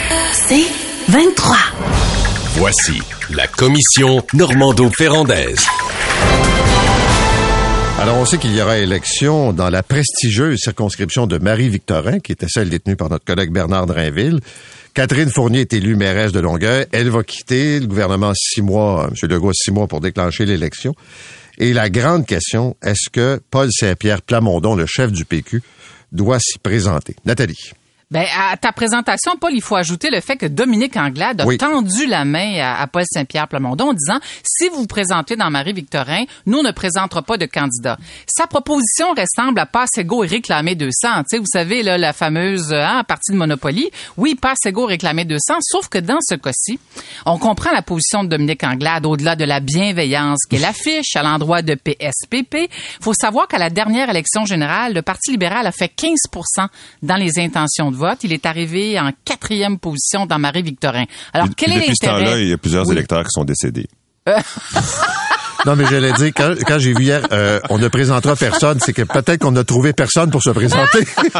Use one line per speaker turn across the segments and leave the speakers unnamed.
C'est 23.
Voici la commission Normando-Ferrandaise.
Alors, on sait qu'il y aura élection dans la prestigieuse circonscription de Marie-Victorin, qui était celle détenue par notre collègue Bernard Drainville. Catherine Fournier est élue mairesse de Longueuil. Elle va quitter le gouvernement 6 mois, M. Legault 6 mois pour déclencher l'élection. Et la grande question, est-ce que Paul Saint-Pierre Plamondon, le chef du PQ, doit s'y présenter? Nathalie.
Ben, à ta présentation, Paul, il faut ajouter le fait que Dominique Anglade a tendu la main à Paul Saint-Pierre Plamondon en disant « Si vous vous présentez dans Marie-Victorin, nous ne présenterons pas de candidat. » Sa proposition ressemble à Passe-Égaux et réclamer 200. Tu sais, vous savez, là, la fameuse partie de Monopoly. Oui, Passe-Égaux réclamer 200, sauf que dans ce cas-ci, on comprend la position de Dominique Anglade au-delà de la bienveillance qu'elle affiche à l'endroit de PSPP. Il faut savoir qu'à la dernière élection générale, le Parti libéral a fait 15% dans les intentions de vote. Il est arrivé en 4e position dans Marie-Victorin. Alors, quel est l'intérêt?
Depuis ce temps-là, il y a plusieurs électeurs qui sont décédés.
Non, mais j'allais dire, quand j'ai vu hier, on ne présentera personne, c'est que peut-être qu'on a trouvé personne pour se présenter.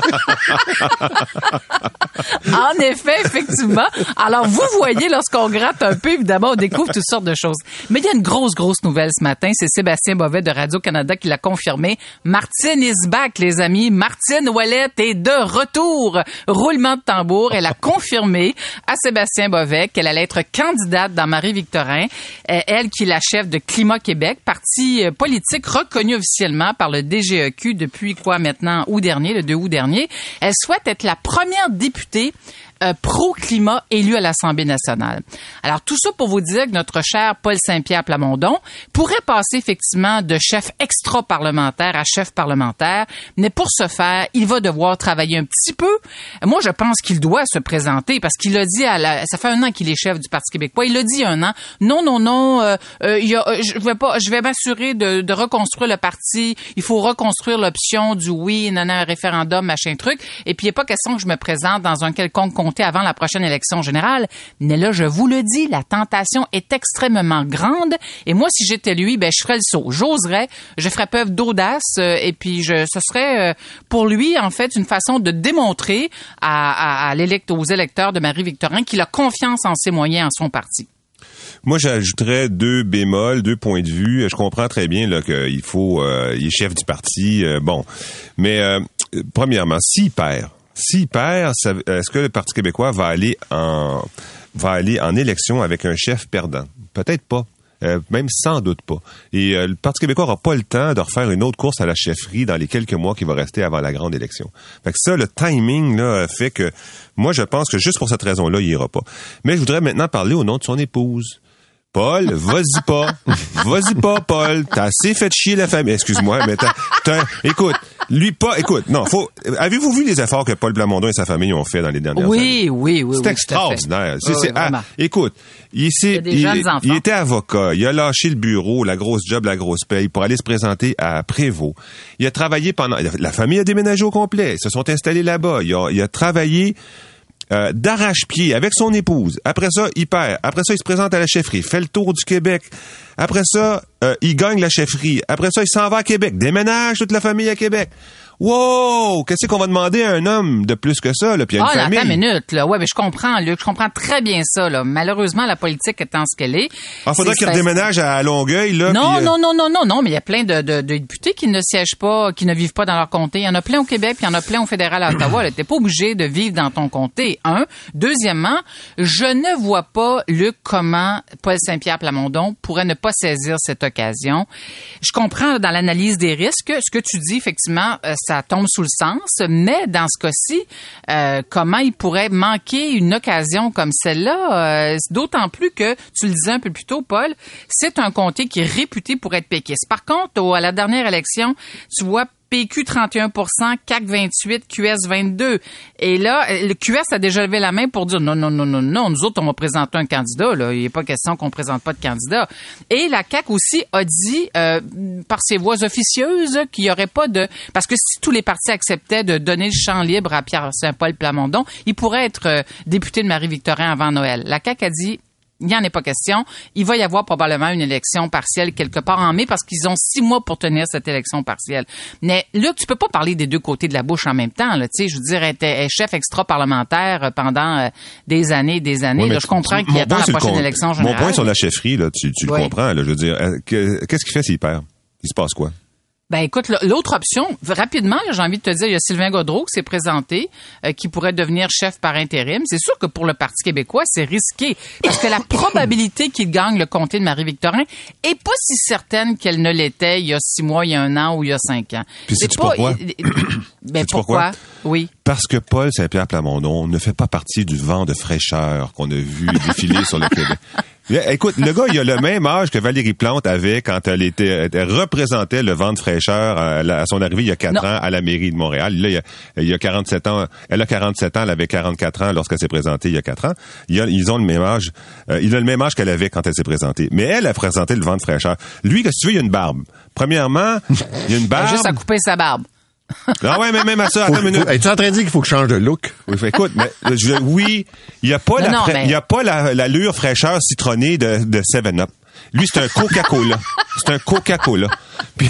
En effet, effectivement. Alors, vous voyez, lorsqu'on gratte un peu, évidemment, on découvre toutes sortes de choses. Mais il y a une grosse nouvelle ce matin. C'est Sébastien Bovet de Radio-Canada qui l'a confirmé. Martine is back, les amis. Martine Ouellette est de retour. Roulement de tambour. Elle a confirmé à Sébastien Bovet qu'elle allait être candidate dans Marie-Victorin. Elle qui est la chef de Climat Québec, parti politique reconnu officiellement par le DGEQ depuis le 2 août dernier. Elle souhaite être la première députée pro-climat élu à l'Assemblée nationale. Alors, tout ça pour vous dire que notre cher Paul Saint-Pierre Plamondon pourrait passer effectivement de chef extra-parlementaire à chef parlementaire, mais pour ce faire, il va devoir travailler un petit peu. Moi, je pense qu'il doit se présenter parce qu'il a dit ça fait 1 an qu'il est chef du Parti québécois. Il a dit 1 an. Non, je vais m'assurer de reconstruire le parti. Il faut reconstruire l'option du oui, un référendum, machin truc. Et puis, il n'est pas question que je me présente dans un quelconque avant la prochaine élection générale. Mais là, je vous le dis, la tentation est extrêmement grande. Et moi, si j'étais lui, je ferais le saut. J'oserais, je ferais preuve d'audace et puis ce serait pour lui, en fait, une façon de démontrer aux électeurs de Marie-Victorin qu'il a confiance en ses moyens, en son parti.
Moi, j'ajouterais 2 bémols, 2 points de vue. Je comprends très bien là qu'il faut, il est chef du parti, mais premièrement, s'il perd, est-ce que le Parti québécois va aller en élection avec un chef perdant? Peut-être pas. Même sans doute pas. Et le Parti québécois n'aura pas le temps de refaire une autre course à la chefferie dans les quelques mois qui va rester avant la grande élection. Fait que ça, le timing là fait que moi, je pense que juste pour cette raison-là, il ira pas. Mais je voudrais maintenant parler au nom de son épouse. Paul, vas-y pas, Paul. T'as assez fait chier la famille. Excuse-moi, mais écoute, avez-vous vu les efforts que Paul Plamondon et sa famille ont fait dans les dernières années?
Oui.
C'est extraordinaire. Écoute, il était avocat. Il a lâché le bureau, la grosse job, la grosse paye pour aller se présenter à Prévost. Il a travaillé la famille a déménagé au complet. Ils se sont installés là-bas. Il a travaillé d'arrache-pied avec son épouse. Après ça, il perd. Après ça, il se présente à la chefferie, fait le tour du Québec. Après ça, il gagne la chefferie. Après ça, il s'en va à Québec, déménage toute la famille à Québec. Wow! Qu'est-ce qu'on va demander à un homme de plus que ça, là? Puis il y a une famille.
Attends une minute, là. Ouais, mais je comprends, Luc. Je comprends très bien ça, là. Malheureusement, la politique étant ce qu'elle est.
Faudrait qu'il redéménage à Longueuil, là.
Non, mais il y a plein de députés qui ne siègent pas, qui ne vivent pas dans leur comté. Il y en a plein au Québec, puis il y en a plein au fédéral à Ottawa, là. T'es pas obligé de vivre dans ton comté, Deuxièmement, je ne vois pas, Luc, comment Paul Saint-Pierre Plamondon pourrait ne pas saisir cette occasion. Je comprends, dans l'analyse des risques, ce que tu dis, effectivement, ça tombe sous le sens, mais dans ce cas-ci, comment il pourrait manquer une occasion comme celle-là, d'autant plus que, tu le disais un peu plus tôt, Paul, c'est un comté qui est réputé pour être péquiste. Par contre, à la dernière élection, tu vois, PQ 31%, CAQ 28%, QS 22%. Et là, le QS a déjà levé la main pour dire non, nous autres, on va présenter un candidat. Là. Il n'est pas question qu'on ne présente pas de candidat. Et la CAQ aussi a dit, par ses voix officieuses, qu'il n'y aurait pas de... Parce que si tous les partis acceptaient de donner le champ libre à Pierre Saint-Paul Plamondon, il pourrait être député de Marie-Victorin avant Noël. La CAQ a dit... Il n'y en est pas question. Il va y avoir probablement une élection partielle quelque part en mai parce qu'ils ont 6 mois pour tenir cette élection partielle. Mais là, tu peux pas parler des deux côtés de la bouche en même temps. Là, tu sais, je veux dire, elle est chef extra-parlementaire pendant des années et des années.
Oui,
là, je comprends qu'il attend la prochaine élection générale.
Mon point sur la chefferie, là, tu le comprends. Là, je veux dire, qu'est-ce qu'il fait s'il perd? Il se passe quoi?
Ben écoute, l'autre option, rapidement, là, j'ai envie de te dire, il y a Sylvain Gaudreault qui s'est présenté, qui pourrait devenir chef par intérim. C'est sûr que pour le Parti québécois, c'est risqué, parce que la probabilité qu'il gagne le comté de Marie-Victorin est pas si certaine qu'elle ne l'était il y a 6 mois, il y a 1 an ou il y a 5 ans.
Puis sais-tu pourquoi?
Ben pourquoi? Oui.
Parce que Paul Saint-Pierre Plamondon ne fait pas partie du vent de fraîcheur qu'on a vu défiler sur le Québec. Écoute, le gars, il a le même âge que Valérie Plante avait quand elle représentait le vent de fraîcheur à son arrivée il y a 4 ans à la mairie de Montréal. Là, il y a 47 ans. Elle a 47 ans, elle avait 44 ans lorsqu'elle s'est présentée il y a 4 ans. Ils ont le même âge. Il a le même âge qu'elle avait quand elle s'est présentée. Mais elle a présenté le vent de fraîcheur. Lui, qu'est-ce que tu veux, il a une barbe. Premièrement, il y a une barbe.
Il a juste à couper sa barbe.
Ah ouais, mais même à ça, attends une minute.
Es-tu en train de dire qu'il faut que je change de look?
Oui, écoute, mais oui, il y a pas l'allure fraîcheur citronnée de 7-Up. Lui, c'est un Coca-Cola. C'est un Coca-Cola. Puis...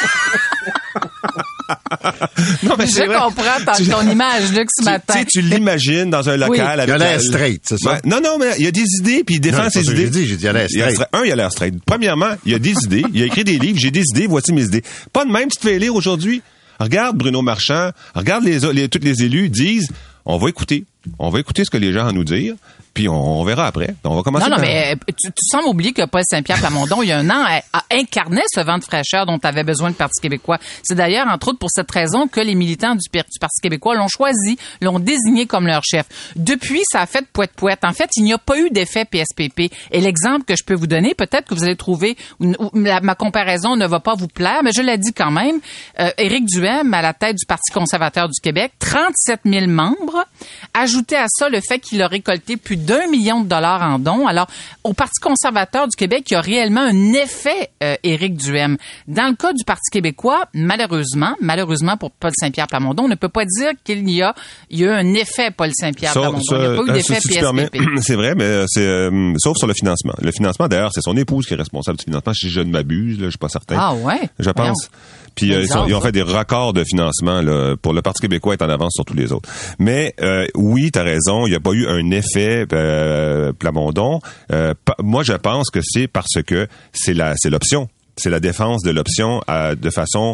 Non, mais je comprends ton image, Luc, ce matin.
Tu sais, tu l'imagines dans un local avec...
Il a l'air straight, c'est ça?
Ouais, non, mais il y a des idées, puis il défend ses idées.
J'ai dit, il a l'air straight.
Il a l'air straight. Premièrement, il y a des idées. Il a écrit des livres. J'ai des idées, voici mes idées. Pas de même, tu te fais lire aujourd'hui. Regarde Bruno Marchand, regarde tous les élus disent, on va écouter ce que les gens ont à nous dire, puis on verra après. On va commencer.
Non, mais tu sembles oublier que Paul Saint-Pierre Plamondon, il y a 1 an, a incarné ce vent de fraîcheur dont avait besoin le Parti québécois. C'est d'ailleurs, entre autres, pour cette raison que les militants du Parti québécois l'ont choisi, l'ont désigné comme leur chef. Depuis, ça a fait poète-poète. En fait, il n'y a pas eu d'effet PSPP. Et l'exemple que je peux vous donner, peut-être que vous allez trouver, ma comparaison ne va pas vous plaire, mais je l'ai dit quand même, Éric Duhem, à la tête du Parti conservateur du Québec, 37 000 membres. Ajoutez à ça le fait qu'il a récolté plus d'1 million de dollars en dons. Alors, au Parti conservateur du Québec, il y a réellement un effet Éric Duhem. Dans le cas du Parti québécois, malheureusement pour Paul Saint-Pierre Plamondon, on ne peut pas dire qu'il y a eu un effet Paul Saint-Pierre Plamondon. Il n'y a pas eu d'effet PSPP.
C'est vrai, mais c'est sauf sur le financement. Le financement, d'ailleurs, c'est son épouse qui est responsable du financement. Si je ne m'abuse, là, je suis pas certain.
Ah ouais?
Je pense. Puis ils ont fait des records de financement là, pour le Parti québécois est en avance sur tous les autres. Mais oui, t'as raison, il n'y a pas eu un effet Plamondon. Moi, je pense que c'est parce que c'est l'option. C'est la défense de l'option de façon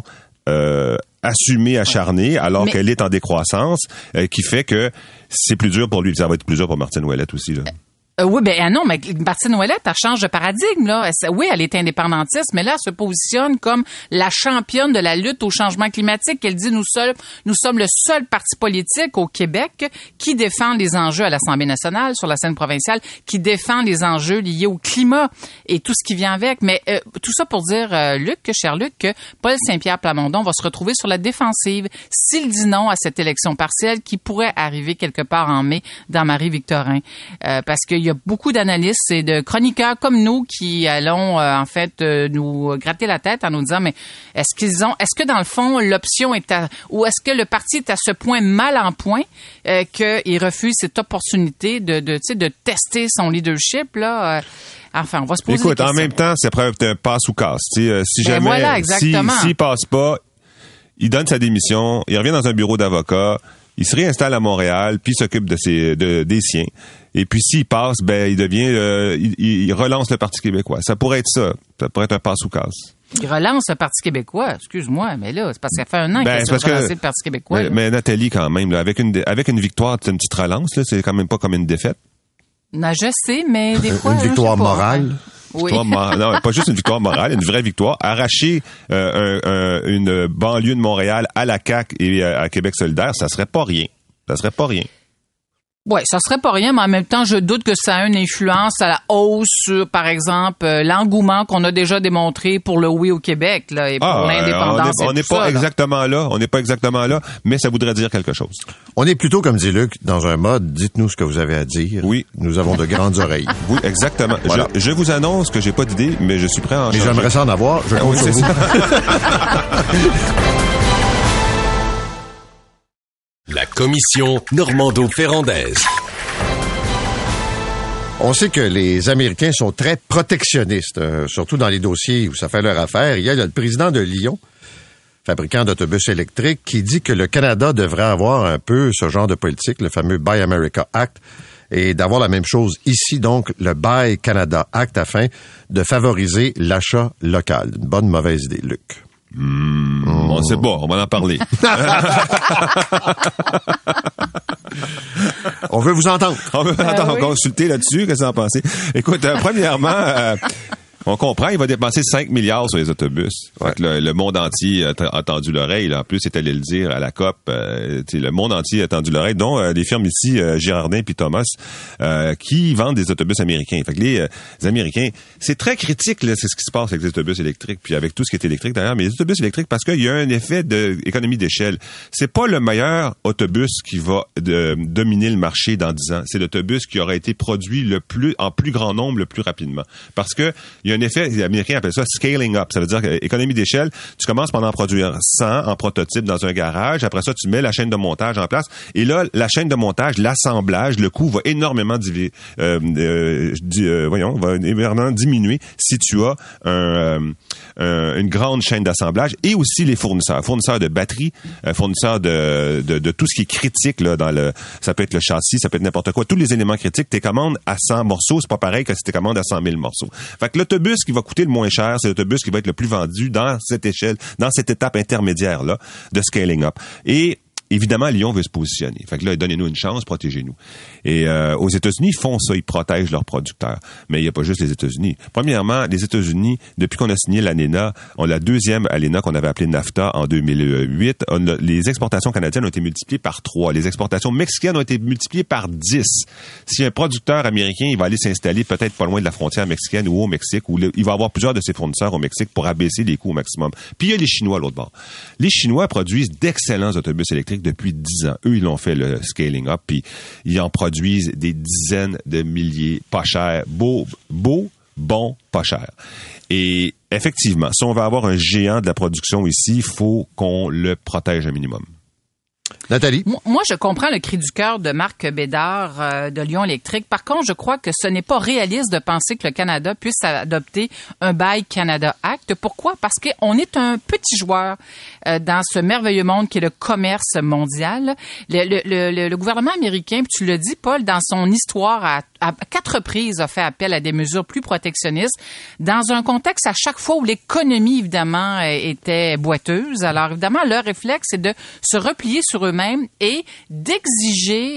assumée, acharnée, alors qu'elle est en décroissance, qui fait que c'est plus dur pour lui. Ça va être plus dur pour Martine Ouellette aussi, là.
Oui, non, mais Martine Ouellette, elle change de paradigme, là. Oui, elle est indépendantiste, mais là, elle se positionne comme la championne de la lutte au changement climatique. Elle dit, nous sommes le seul parti politique au Québec qui défend les enjeux à l'Assemblée nationale, sur la scène provinciale, qui défend les enjeux liés au climat et tout ce qui vient avec. Mais tout ça pour dire, cher Luc, que Paul Saint-Pierre Plamondon va se retrouver sur la défensive s'il dit non à cette élection partielle qui pourrait arriver quelque part en mai dans Marie-Victorin. Parce qu'il y a beaucoup d'analystes et de chroniqueurs comme nous qui allons nous gratter la tête en nous disant mais est-ce que dans le fond l'option ou est-ce que le parti est à ce point mal en point qu'il refuse cette opportunité de tester son leadership là. Enfin, on va se poser des questions.
En même temps, c'est preuve d'un passe ou casse. Si jamais,
voilà, exactement.
S'il passe pas, il donne sa démission, il revient dans un bureau d'avocat. Il se réinstalle à Montréal, puis s'occupe des siens. Et puis s'il passe, il devient, il relance le Parti québécois. Ça pourrait être ça. Ça pourrait être un passe ou casse.
Il relance le Parti québécois. Excuse-moi, mais là, c'est parce que ça fait 1 an qu'il a relancé le Parti québécois.
Mais Nathalie, quand même, là, avec une victoire, c'est une petite relance. Là, c'est quand même pas comme une défaite.
Non, je sais, mais des fois,
une victoire morale.
Oui.
Non, pas juste une victoire morale, une vraie victoire. Arracher une banlieue de Montréal à la CAQ et à Québec solidaire, ça serait pas rien. Ça serait pas rien.
Oui, ça serait pas rien, mais en même temps, je doute que ça a une influence à la hausse sur, par exemple, l'engouement qu'on a déjà démontré pour le oui au Québec, là, et pour l'indépendance.
On n'est pas exactement là, mais ça voudrait dire quelque chose.
On est plutôt, comme dit Luc, dans un mode, dites-nous ce que vous avez à dire.
Oui.
Nous avons de grandes oreilles.
Oui, exactement. Voilà. Je vous annonce que j'ai pas d'idée, mais je suis prêt à en changer.
Mais j'aimerais ça en avoir. Je compte sur vous.
La commission Normando-Ferrandaise.
On sait que les Américains sont très protectionnistes, surtout dans les dossiers où ça fait leur affaire. Il y a le président de Lyon, fabricant d'autobus électriques, qui dit que le Canada devrait avoir un peu ce genre de politique, le fameux Buy America Act, et d'avoir la même chose ici, donc le Buy Canada Act, afin de favoriser l'achat local. Une bonne mauvaise idée, Luc.
On sait pas, on va en parler.
On veut vous entendre.
On veut entendre consulter là-dessus, qu'est-ce que vous en pensez? Écoute, premièrement... on comprend, il va dépenser 5 milliards sur les autobus.
Ouais.
Fait que le monde entier a tendu l'oreille. Là. En plus, c'est allé le dire à la COP. Le monde entier a tendu l'oreille, dont des firmes ici, Girardin puis Thomas, qui vendent des autobus américains. Fait que les Américains, c'est très critique, là, c'est ce qui se passe avec les autobus électriques, puis avec tout ce qui est électrique d'ailleurs, mais les autobus électriques, parce qu'il y a un effet d'économie d'échelle. C'est pas le meilleur autobus qui va dominer le marché dans 10 ans. C'est l'autobus qui aura été produit en plus grand nombre, le plus rapidement. Parce que il y a un effet, les Américains appellent ça scaling up. Ça veut dire qu'économie d'échelle, tu commences par en produire 100 en prototype dans un garage. Après ça, tu mets la chaîne de montage en place. Et là, la chaîne de montage, l'assemblage, le coût va énormément diminuer si tu as une grande chaîne d'assemblage, et aussi les fournisseurs de batteries, fournisseurs de tout ce qui est critique là ça peut être le châssis, ça peut être n'importe quoi, tous les éléments critiques. Tes commandes à 100 morceaux, c'est pas pareil que si tes commandes à 100 000 morceaux. Fait que l'autobus qui va coûter le moins cher, c'est l'autobus qui va être le plus vendu dans cette échelle, dans cette étape intermédiaire là de scaling up. Et évidemment, Lyon veut se positionner. Fait que là, donnez-nous une chance, protégez-nous. Et aux États-Unis, ils font ça, ils protègent leurs producteurs. Mais il n'y a pas juste les États-Unis. Premièrement, les États-Unis, depuis qu'on a signé l'ANENA, la deuxième ANENA qu'on avait appelée NAFTA en 2008, les exportations canadiennes ont été multipliées par 3. Les exportations mexicaines ont été multipliées par 10. Si un producteur américain, il va aller s'installer peut-être pas loin de la frontière mexicaine ou au Mexique, où il va avoir plusieurs de ses fournisseurs au Mexique pour abaisser les coûts au maximum. Puis il y a les Chinois à l'autre bord. Les Chinois produisent d'excellents autobus électriques depuis 10 ans. Eux, ils l'ont fait le scaling up, puis ils en produisent des dizaines de milliers, pas cher, beau, bon, pas cher. Et effectivement, si on veut avoir un géant de la production ici, il faut qu'on le protège un minimum.
Nathalie?
Moi, je comprends le cri du cœur de Marc Bédard de Lyon Électrique. Par contre, je crois que ce n'est pas réaliste de penser que le Canada puisse adopter un Buy Canada Act. Pourquoi? Parce qu'on est un petit joueur dans ce merveilleux monde qui est le commerce mondial. Le gouvernement américain, puis tu le dis, Paul, dans son histoire, à 4 reprises a fait appel à des mesures plus protectionnistes dans un contexte à chaque fois où l'économie, évidemment, était boiteuse. Alors, évidemment, leur réflexe, c'est de se replier sur eux-mêmes et d'exiger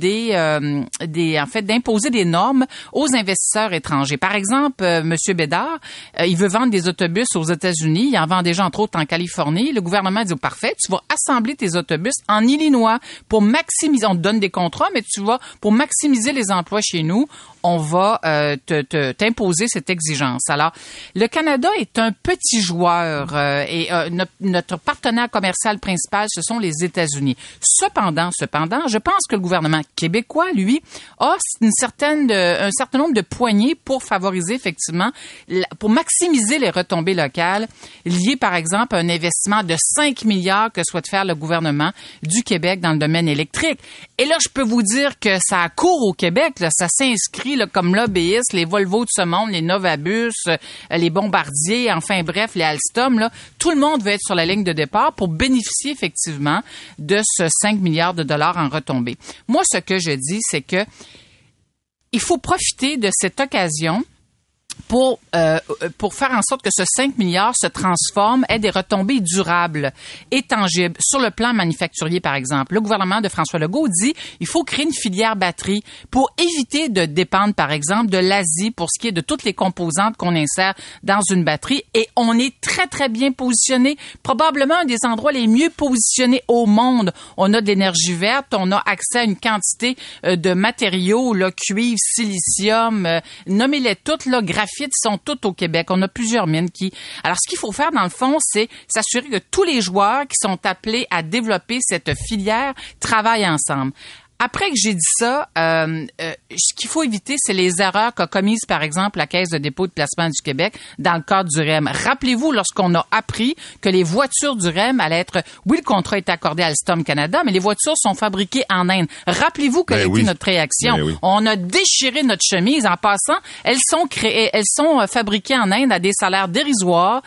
d'imposer des normes aux investisseurs étrangers. Par exemple, Monsieur Bédard, il veut vendre des autobus aux États-Unis. Il en vend déjà, entre autres, en Californie. Le gouvernement dit, parfait, tu vas assembler tes autobus en Illinois pour maximiser, on te donne des contrats, mais pour maximiser les emplois chez nous, on va t'imposer cette exigence. Alors, le Canada est un petit joueur et notre partenaire commercial principal, ce sont les États-Unis. Cependant, je pense que le gouvernement québécois, lui, a un certain nombre de poignées pour favoriser effectivement, pour maximiser les retombées locales liées, par exemple, à un investissement de 5 milliards que souhaite faire le gouvernement du Québec dans le domaine électrique. Et là, je peux vous dire que ça court au Québec, là, ça s'inscrit là, comme lobbyistes, les Volvo de ce monde, les Novabus, les Bombardier, enfin bref, les Alstom, là, tout le monde veut être sur la ligne de départ pour bénéficier effectivement de ce 5 milliards de dollars en retombées. Moi, ce que je dis, c'est que il faut profiter de cette occasion pour faire en sorte que ce 5 milliards se transforme, ait des retombées durables et tangibles. Sur le plan manufacturier, par exemple, le gouvernement de François Legault dit il faut créer une filière batterie pour éviter de dépendre, par exemple, de l'Asie pour ce qui est de toutes les composantes qu'on insère dans une batterie. Et on est très, très bien positionné, probablement un des endroits les mieux positionnés au monde. On a de l'énergie verte, on a accès à une quantité de matériaux, là, cuivre, silicium, nommez-les toutes, là, graphite, sont toutes au Québec. On a plusieurs mines qui... Alors, ce qu'il faut faire, dans le fond, c'est s'assurer que tous les joueurs qui sont appelés à développer cette filière travaillent ensemble. Après que j'ai dit ça, ce qu'il faut éviter, c'est les erreurs qu'a commises, par exemple, la Caisse de dépôt et de placement du Québec dans le cadre du REM. Rappelez-vous, lorsqu'on a appris que les voitures du REM allaient être... Oui, le contrat est accordé à Alstom Canada, mais les voitures sont fabriquées en Inde. Rappelez-vous quelle a été notre réaction. On a déchiré notre chemise. En passant, elles sont fabriquées en Inde à des salaires dérisoires.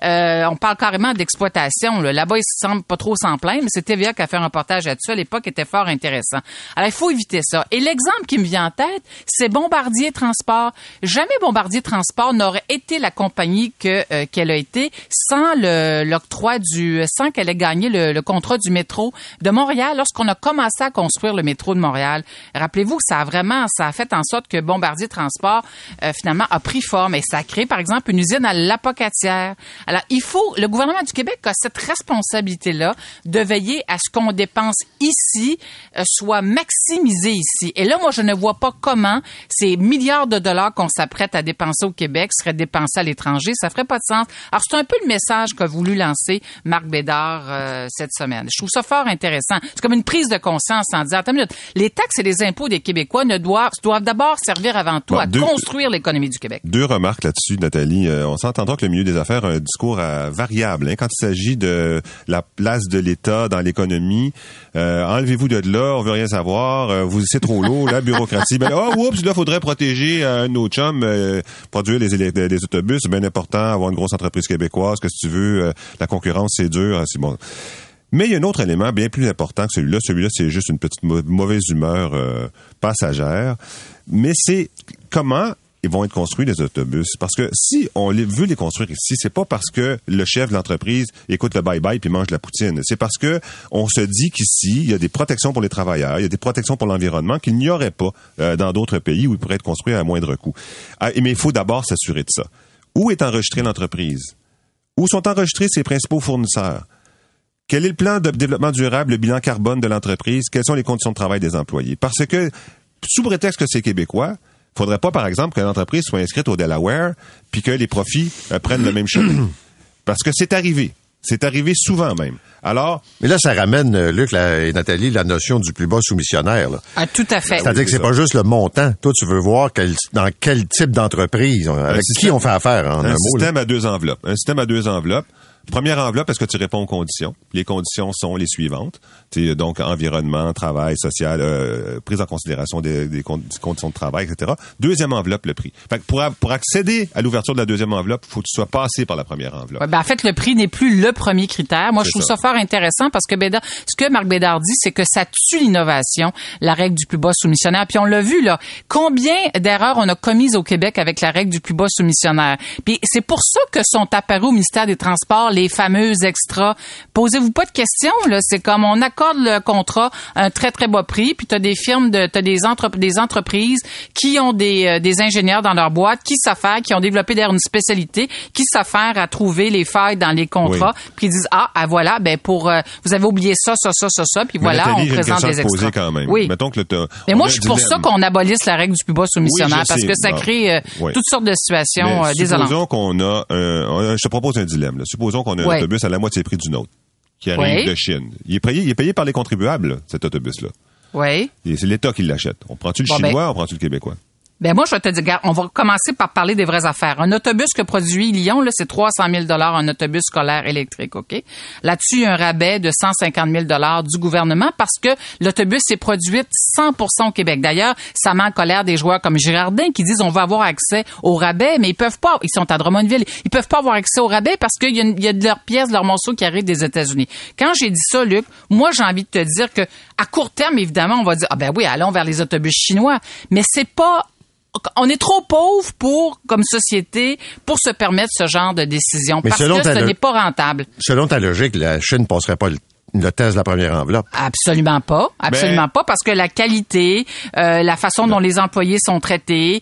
On parle carrément d'exploitation. Là-bas, ils se semblent pas trop s'en plaindre, mais c'est TVA qui a fait un reportage là-dessus. À l'époque, était fort intéressant. Alors, il faut éviter ça. Et l'exemple qui me vient en tête, c'est Bombardier Transport. Jamais Bombardier Transport n'aurait été la compagnie qu'elle a été sans l'octroi sans qu'elle ait gagné le contrat du métro de Montréal lorsqu'on a commencé à construire le métro de Montréal. Rappelez-vous que ça a fait en sorte que Bombardier Transport, finalement, a pris forme et ça a créé, par exemple, une usine à l'Apocatière. Alors, le gouvernement du Québec a cette responsabilité-là de veiller à ce qu'on dépense ici soit maximisé ici. Et là, moi, je ne vois pas comment ces milliards de dollars qu'on s'apprête à dépenser au Québec seraient dépensés à l'étranger. Ça ferait pas de sens. Alors, c'est un peu le message qu'a voulu lancer Marc Bédard cette semaine. Je trouve ça fort intéressant. C'est comme une prise de conscience en disant, attends une minute, les taxes et les impôts des Québécois doivent d'abord servir avant tout à construire l'économie du Québec.
Deux remarques là-dessus, Nathalie. On s'entendra que le milieu des affaires a un discours variable. Quand il s'agit de la place de l'État dans l'économie, enlevez-vous de là, on veut rien savoir, c'est trop lourd, la bureaucratie. Oups, là, faudrait protéger nos chums, produire les autobus, c'est bien important, avoir une grosse entreprise québécoise, que si tu veux, la concurrence, c'est dur, c'est bon. Mais il y a un autre élément bien plus important que celui-là. Celui-là, c'est juste une petite mauvaise humeur passagère. Mais c'est comment ils vont être construits, les autobus. Parce que si on veut les construire ici, c'est pas parce que le chef de l'entreprise écoute le bye-bye puis mange de la poutine. C'est parce que on se dit qu'ici, il y a des protections pour les travailleurs, il y a des protections pour l'environnement qu'il n'y aurait pas dans d'autres pays où ils pourraient être construits à moindre coût. Mais il faut d'abord s'assurer de ça. Où est enregistrée l'entreprise? Où sont enregistrés ses principaux fournisseurs? Quel est le plan de développement durable, le bilan carbone de l'entreprise? Quelles sont les conditions de travail des employés? Parce que, sous prétexte que c'est québécois, faudrait pas, par exemple, que l'entreprise soit inscrite au Delaware puis que les profits prennent le même chemin. Parce que c'est arrivé. C'est arrivé souvent même. Alors.
Mais là, ça ramène, Luc et Nathalie, la notion du plus bas soumissionnaire, là.
Ah, tout à fait.
C'est-à-dire que c'est pas juste le montant. Toi, tu veux voir dans quel type d'entreprise, avec qui on fait affaire, en un mot.
Système à deux enveloppes. Un système à deux enveloppes. Première enveloppe, est-ce que tu réponds aux conditions? Les conditions sont les suivantes. Donc, environnement, travail, social, prise en considération des conditions de travail, etc. Deuxième enveloppe, le prix. Fait que pour accéder à l'ouverture de la deuxième enveloppe, il faut que tu sois passé par la première enveloppe.
Ouais, en fait, le prix n'est plus le premier critère. Moi, je trouve ça fort intéressant parce que ce que Marc Bédard dit, c'est que ça tue l'innovation, la règle du plus bas soumissionnaire. Puis on l'a vu, là, combien d'erreurs on a commises au Québec avec la règle du plus bas soumissionnaire. Puis c'est pour ça que sont apparus au ministère des Transports les fameux extras. Posez-vous pas de questions, là. C'est comme on accorde le contrat à un très, très bas prix, puis t'as des firmes t'as des entreprises qui ont des ingénieurs dans leur boîte, qui s'affairent, qui ont développé d'ailleurs une spécialité, qui s'affairent à trouver les failles dans les contrats, puis ils disent, voilà, vous avez oublié ça, puis voilà,
Nathalie,
on présente des extras.
Quand même.
Oui.
Mettons que
mais moi, je suis pour ça qu'on abolisse la règle du plus bas soumissionnaire, parce que ça crée toutes sortes de situations désolantes.
Supposons qu'on a je te propose un dilemme, là. Supposons qu'on a un autobus à la moitié prix du nôtre, qui arrive de Chine. Il est payé par les contribuables, là, cet autobus-là.
Oui.
Et c'est l'État qui l'achète. On prend-tu le chinois ou on prend-tu le québécois?
Ben moi, je vais te dire, regarde, on va commencer par parler des vraies affaires. Un autobus que produit Lyon, là, c'est 300 000 $ un autobus scolaire électrique, OK? Là-dessus, il y a un rabais de 150 000 $ du gouvernement parce que l'autobus est produit 100% au Québec. D'ailleurs, ça met en colère des joueurs comme Girardin qui disent on va avoir accès au rabais, mais ils peuvent pas. Ils sont à Drummondville. Ils peuvent pas avoir accès au rabais parce qu'il y a de leurs pièces, de leurs morceaux qui arrivent des États-Unis. Quand j'ai dit ça, Luc, moi, j'ai envie de te dire que à court terme, évidemment, on va dire oui, allons vers les autobus chinois. Mais c'est pas... On est trop pauvre comme société pour se permettre ce genre de décision parce que ce n'est pas rentable.
Selon ta logique, la Chine ne passerait pas le test de la première enveloppe.
Absolument pas. Pas parce que la qualité, la façon dont les employés sont traités,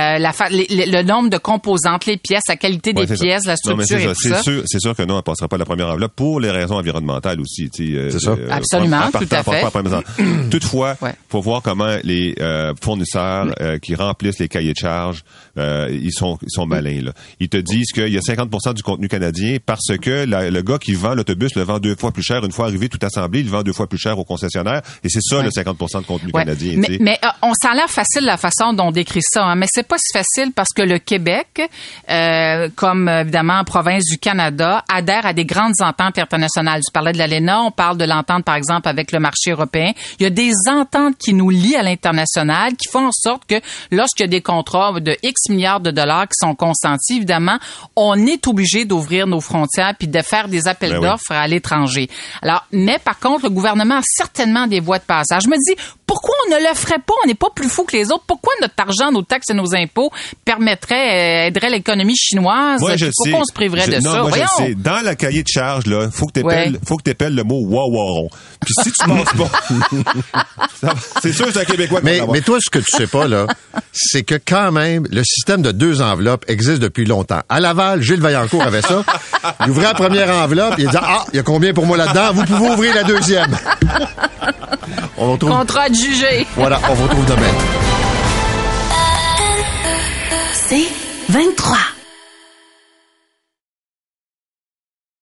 le nombre de composantes, les pièces, la qualité des pièces, la structure et tout ça.
C'est sûr que non, elle ne passera pas la première enveloppe pour les raisons environnementales aussi.
C'est ça.
Absolument, tout à fait.
Toutefois, faut voir comment les fournisseurs qui remplissent les cahiers de charges, ils sont malins, là. Ils te disent qu'il y a 50% du contenu canadien parce que le gars qui vend l'autobus le vend 2 fois plus cher une fois arrivé privé tout assemblé, il le vend 2 fois plus cher aux concessionnaires. Et c'est ça, le 50% de contenu canadien.
Mais on s'en a l'air facile la façon dont on décrit ça, hein, mais c'est pas si facile parce que le Québec, comme évidemment province du Canada, adhère à des grandes ententes internationales. Tu parlais de l'ALENA, on parle de l'entente par exemple avec le marché européen. Il y a des ententes qui nous lient à l'international, qui font en sorte que lorsqu'il y a des contrats de X milliards de dollars qui sont consentis, évidemment, on est obligé d'ouvrir nos frontières puis de faire des appels d'offres à l'étranger. Alors, mais par contre, le gouvernement a certainement des voies de passage. Je me dis, pourquoi on ne le ferait pas? On n'est pas plus fou que les autres. Pourquoi notre argent, nos taxes et nos impôts aiderait l'économie chinoise?
Moi,
pourquoi on se priverait de ça?
Moi, je sais. Dans le cahier de charge, là, faut que t'épelles le mot wawaron. Puis si tu penses pas, c'est sûr que c'est un Québécois qui
mais toi, ce que tu sais pas, là, c'est que quand même, le système de 2 enveloppes existe depuis longtemps. À Laval, Gilles Vaillancourt avait ça. Il ouvrait la première enveloppe, il disait, il y a combien pour moi là-dedans? Vous pouvez ouvrir la deuxième. On retrouve...
Contrat de jugé.
Voilà, on vous retrouve demain.
C'est 23.